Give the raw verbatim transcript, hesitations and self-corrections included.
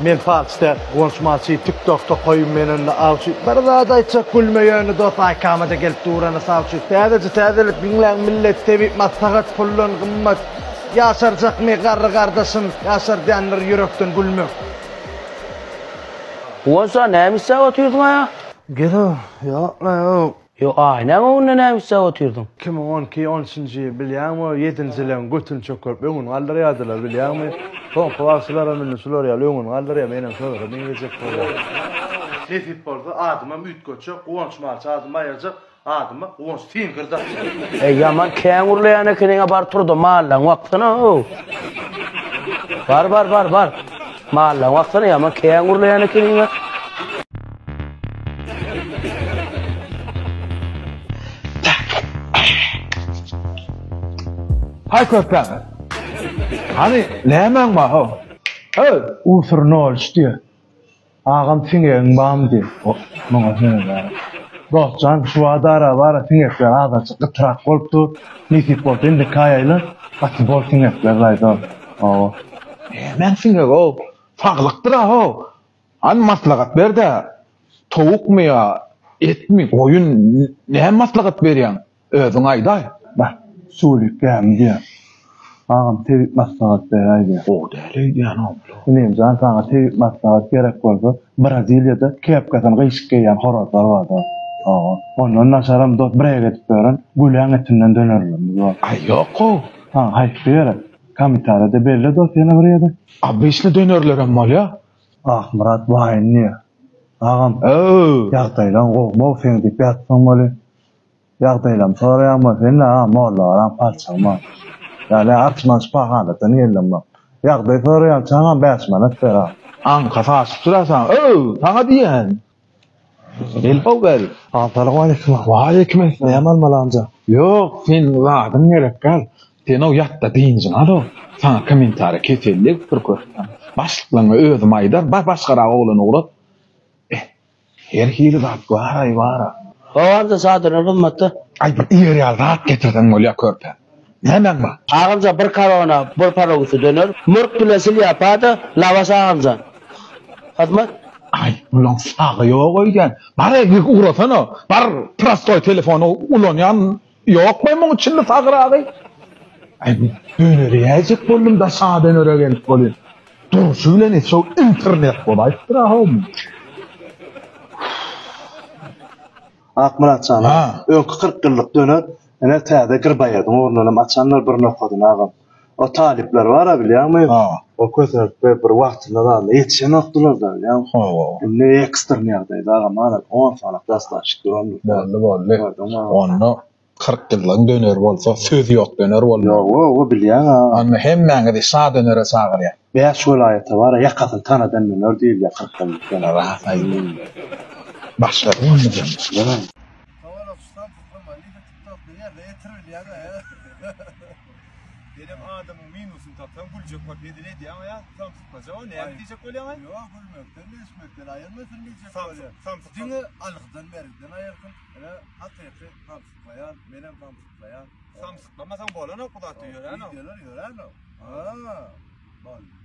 Men falsda konuşmaçy TikTok'ta koyup menen awçy. Bir zada açık gülmeýäni dotay kamada gelip durana sawçy. Täze täzelik biňläň millet tebip maslahat pullun gymmat. Ýaşarjak me garry gardaşym, ýaşar diýenler ýürekden gülmek. Oňsa näme otyrdyň aya? Gero, ýokla ýok. Yo aýna onda näme otyrdyň? iki bin on iki onunçy bilýärmi? ýedinji ýylyň götün çöküp öňün galdarýadylar bilýärmi? Son klavşylar amyny sular ýaly öňün galdarýa menen söýler, men gezek bolýar. Lefip boldy, adyma müýt göçek, Owunç marça adyma ýazak, adyma Owunç tiň gyrdak. Ey ýaman käňurlaýany kiniňe bar turdy mahallaň wagtyna. Bar bar bar bar. Mahallaň wagtyna ýaman käňurlaýany kiniňe. Hay köpek. Hani nämen bar ho? Hey, Usur nol diýär. Agam tiňeň bamdy. Maňa söýler. Dostcan şu adara bar tiňekler adaçy gytrak bolupdy. Nisi boldy indi kaýaýlar. Baty bol tiňekler gaýda. Awa. men fiňe go. Faglykdyr ho. An maslahat berde. Towuk mu ya, et mi, goýun näme maslahat berýän? Özüň aýdaý. Bak, sulik geldi. Ağam tevhid maslahat beraydı. O däli ýan oldu. Benim jan sana tevhid maslahat gerek bolsa, Brazilyada kepkatan gyşykýan horazlar barda. Aa, ondan naşaram dot brega etdiren, gülän etinden dönerler. Ay ýok o. Ha, hayır berip. Komitarada belli dot ýene bir ýerde. A beşli dönerler emmal ya. Ah, Murat baýny. Ağam, Oo. ýagdaýlan gowma sen diýip ýatsaň boly. Ýagdaýlam soraýanma sen ha, mollaram parçama. Yani artman spahanda da niyelim bak. Ýagdaý soraýan çaňa beş manat bera. An kafaşyp durasan. Oo, taňa diýen. Elpo gel. Assalamu alaykum. Wa alaykum assalam. Yamal malanca. Yok, sen wadyň gerek gal. Sen o ýatda diýinjiň alo. Sana kommentary kesellik bir görsen. Başlyklaryň özüm aýdar, baş başgara oglany urat. Eh, her hili zat garay bara. Oňda sadyr hymmatda. Ay, ýer ýal rahat getirdiň bolýa körpe. Nämen bar? Ağamca bir karona, bir parogusu döner. Murk bilesil ýapady, lawasa ağamca. Hatma? Ay, ulan sağı ýok oýdan. Bar ýek urasana. Bar prostoy telefonu ulanýan ýok beýmiň içinde sagrady. Ay, döneri ýajyk boldum da sağa dönere gelip bolýar. Dur, şöyle şu internet bolaydyr aham. Akmurat sana. Ha. Öňkü kırk ýyllyk döner. Ene täze girbaýadyň ornuna açanlar bir noktadan agam. O talipler var ha bilýärmi? Ha. O kösep bir wagtynda da ýetişen noktalar da bilýärmi? Ha. Ne ekstrem ýagdaýda agam ana on sanak dastaşyk duramdy. Boldy boldy. Onu kırk ýyllyk döner bolsa söz ýok döner boldy. Yo, o o bilýär ha. Ama hemmäňe de sağa dönere sagyrýar. Beş welaýaty var, ýakasyn tanadan döner diýil ýakasyn döner. Rahat aýyn. Başlar onu diýen. Kavala tutan tutma liga TikTok diye retro ya da ya. Benim adamın minusunu tatan gülcek var bedile diye ama ya tam tutmaca o ne diyecek öyle ama? Yok gülmekten ne ismekten ayırmasın diyecek öyle. Tam tutma. Alıktan berikten ayırkın. Öyle hakiki tam tutmayan, benim tam tutmayan. Tam tutmamasan bolan o kulak diyor ya. Diyorlar diyor ya. Haa. Bol.